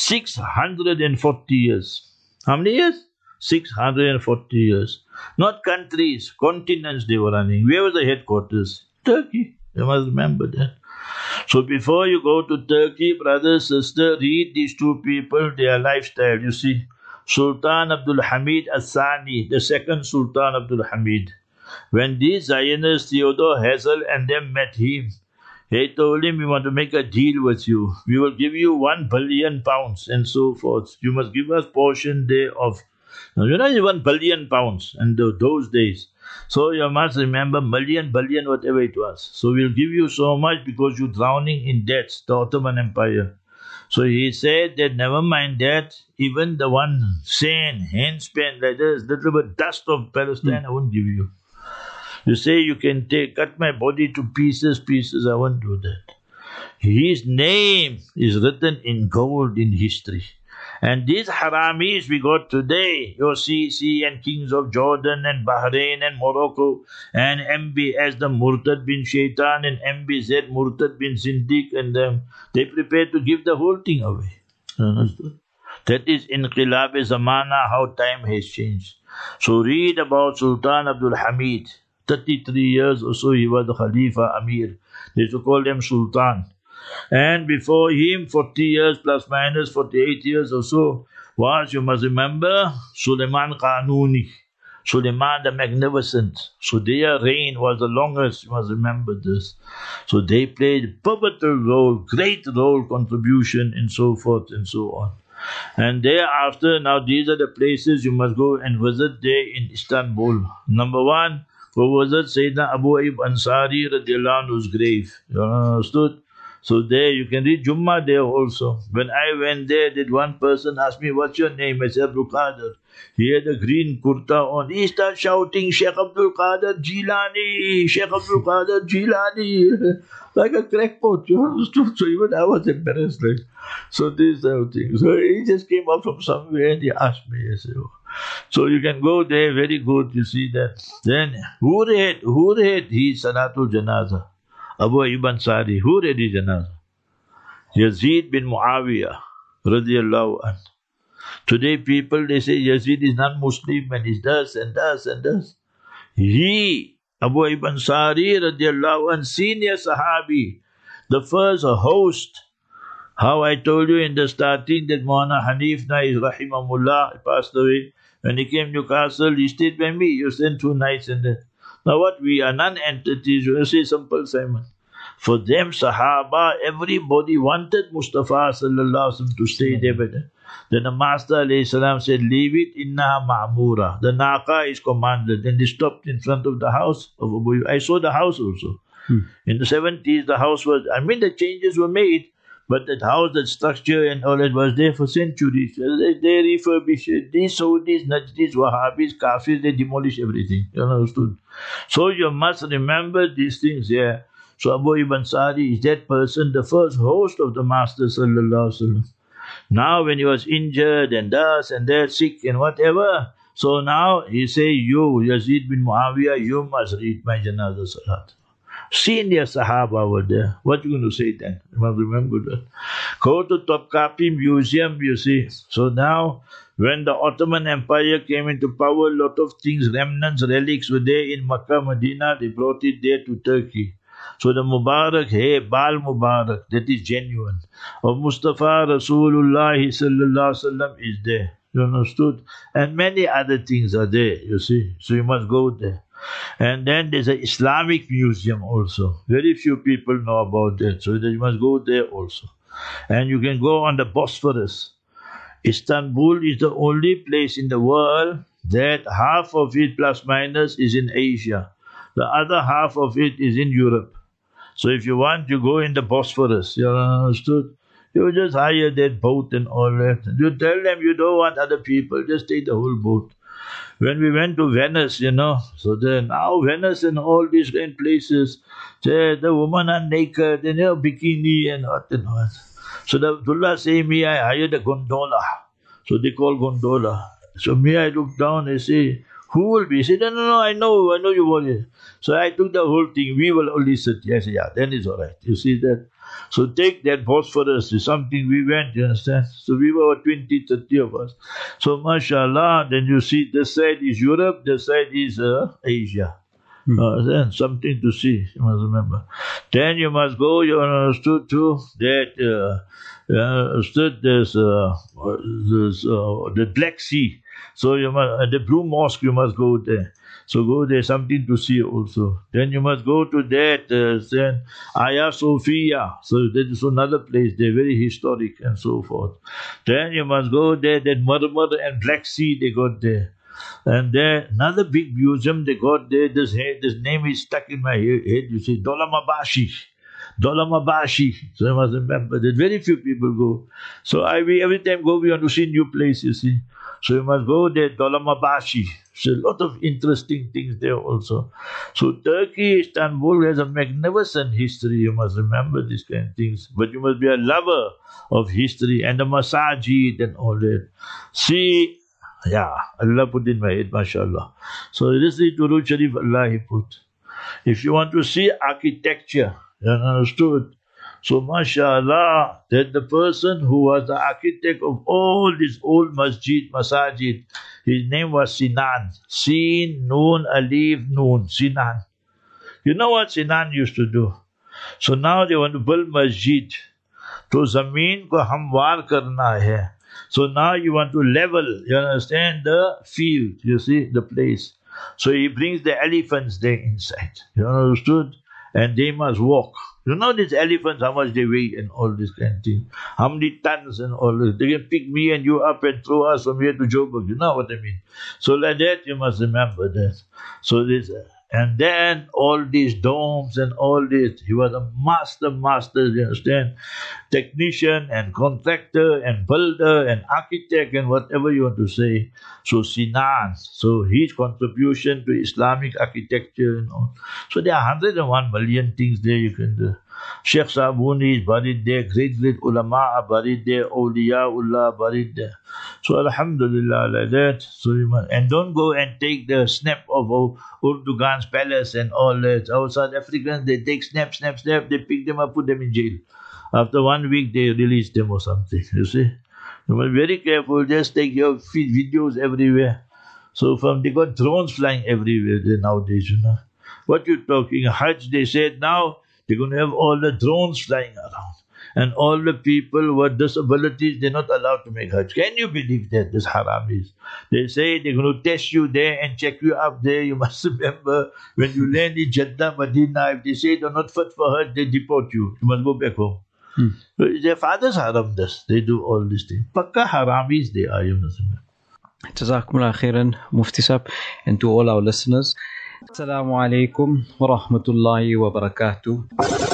640 years. How many years? 640 years. Not countries, continents they were running. Where was the headquarters? Turkey. You must remember that. So before you go to Turkey, brother, sister, read these two people, their lifestyle. You see, Sultan Abdul Hamid As-Sani, the second Sultan Abdul Hamid. When these Zionists, Theodore Herzl and them met him, they told him, we want to make a deal with you. We will give you £1 billion and so forth. You must give us portion thereof. Now, you know, it's £1 billion in those days. So you must remember million, billion, whatever it was. So we'll give you so much because you're drowning in debts, the Ottoman Empire. So he said that never mind that, even the one sand, handspin, like this, little bit dust of Palestine, I won't give you. You say you can cut my body to pieces, I won't do that. His name is written in gold in history. And these haramis we got today, your Sisi and kings of Jordan and Bahrain and Morocco, and MBS, the Murtad bin Shaitan, and MBZ, Murtad bin Zindiq, and them, they prepared to give the whole thing away. Understood? That is Inqilab Zamana, how time has changed. So read about Sultan Abdul Hamid. 33 years or so he was the Khalifa Amir. They used to call him Sultan. And before him, 40 years plus minus 48 years or so, was, you must remember, Suleiman Qanuni, Suleiman the Magnificent. So their reign was the longest, you must remember this. So they played pivotal role, great role, contribution, and so forth and so on. And thereafter, now these are the places you must go and visit there in Istanbul. Number 1, go visit Sayyidina Abu Ayyub Ansari radiallahu anhu's grave. You understood? So there you can read Jummah there also. When I went there, did one person ask me, what's your name? I said, Abdul Qadir. He had a green kurta on. He started shouting, Sheikh Abdul Qadir Jilani, Sheikh Abdul Qadir Jilani. Like a crackpot, you understood? So even I was embarrassed. Like, so these are things. So he just came up from somewhere and he asked me. I said, oh. So you can go there, very good, you see that. Then, who read? He Salatul Janaza. Abu Ayyub Ansari, who read his janazah? Yazid bin Muawiyah, radiallahu anhu. Today people, they say Yazid is not Muslim and he's this and this and this. He, Abu Ayyub Ansari, radiallahu anhu, senior Sahabi, the first host. How I told you in the starting that Maulana Hanif Naiz, rahimahullah, passed away. When he came to Newcastle, he stayed by me. You spent 2 nights in there. Now what, we are non-entities, you say simple Simon. For them, Sahaba, everybody wanted Mustafa sallallahu alaihi wasallam to stay there. Then the Master alayhi salam said, leave it, innaha ma'mura. The Naqa is commanded. Then they stopped in front of the house of Abu. I saw the house also. In the 70s, the house was, the changes were made, but that house, that structure and all that was there for centuries. They refurbished it. These Saudis, Najdis, Wahhabis, Kafirs, they demolished everything. You understood? So you must remember these things here. So Abu Ibn Sari is that person, the first host of the Master Sallallahu Alaihi Wasallam. Now when he was injured and thus and that, sick and whatever, so now he say, you, Yazid bin Muawiyah, you must read my Janazah Salat. Senior Sahaba were there. What you going to say then? You must remember that. Go to Topkapi Museum, you see. So now, when the Ottoman Empire came into power, a lot of things, remnants, relics were there in Makkah, Medina. They brought it there to Turkey. So the Mubarak, hey, Bal Mubarak, that is genuine. Of Mustafa Rasulullah Sallallahu Alaihi Wasallam is there. You understood? And many other things are there, you see. So you must go there. And then there's an Islamic museum also. Very few people know about that. So you must go there also. And you can go on the Bosphorus. Istanbul is the only place in the world that half of it plus minus is in Asia. The other half of it is in Europe. So if you want, you go in the Bosphorus. You understood? You just hire that boat and all that. You tell them you don't want other people. Just take the whole boat. When we went to Venice, so then now Venice and all these grand places, the women are naked and bikini and what and what. So the Abdullah say, me, I hired a gondola. So they call gondola. So me, I look down and say, who will be? He said, no, I know you want. So I took the whole thing. We will only sit. I said, yeah, then it's all right. You see that? So take that Bosphorus is something we went, you understand? So we were 20, 30 of us. So mashallah, then you see this side is Europe, this side is Asia. Then something to see, you must remember. Then you must go, you understood too, that there's the Black Sea. So you must, the Blue Mosque, you must go there. So go there, something to see also. Then you must go to that, then Hagia Sophia. So that is another place there, very historic and so forth. Then you must go there, that Marmar and Black Sea they got there. And there, another big museum they got there, this name is stuck in my head, you see, Dolmabahce. So you must remember that very few people go. So we every time go, we want to see new place, you see. So you must go there, Dolmabahce. So a lot of interesting things there also. So Turkey, Istanbul has a magnificent history. You must remember these kind of things. But you must be a lover of history and the masajid and all that. See, yeah, Allah put in my head, mashallah. So this is Durood Sharif Allah He put. If you want to see architecture, you understood? So mashallah, that the person who was the architect of all these old masajid, his name was Sinan. Sin, Noon, Alif, Noon, Sinan. You know what Sinan used to do? So now they want to build masjid. To zameen ko hamwar karna hai. So now you want to level, you understand, the field, you see, the place. So he brings the elephants there inside. You understood? And they must walk. You know these elephants, how much they weigh and all this kind of thing. How many tons and all this. They can pick me and you up and throw us from here to Joburg. You know what I mean? So like that, you must remember that. So this, and then all these domes and all this. He was a master, you understand? Technician and contractor and builder and architect and whatever you want to say. So Sinan, so his contribution to Islamic architecture and all. So there are 101 million things there you can do. Sheikh Sabuni is buried there, great ulama are buried there, awliyaullah buried there. So alhamdulillah like that. So you must, and don't go and take the snap of Erdogan's palace and all that. Our South Africans, they take snap, they pick them up, put them in jail. After 1 week, they release them or something, you see. You must be very careful, just take your videos everywhere. So they got drones flying everywhere nowadays, you know. What you talking? Hajj, they said now, they're going to have all the drones flying around. And all the people with disabilities, they're not allowed to make Hajj. Can you believe that? This haram is. They say they're going to test you there and check you up there. You must remember, when you land in Jeddah, Medina, if they say they're not fit for Hajj, they deport you. You must go back home. Their fathers haram this. They do all these things. Pakka haramis they are, you must remember. Jazakumullah khairan, Mufti Sahib, and to all our listeners. Assalamu alaikum wa rahmatullahi wa barakatuh.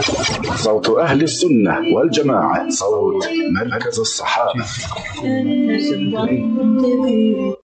صوت أهل السنة والجماعة صوت مركز الصحابة.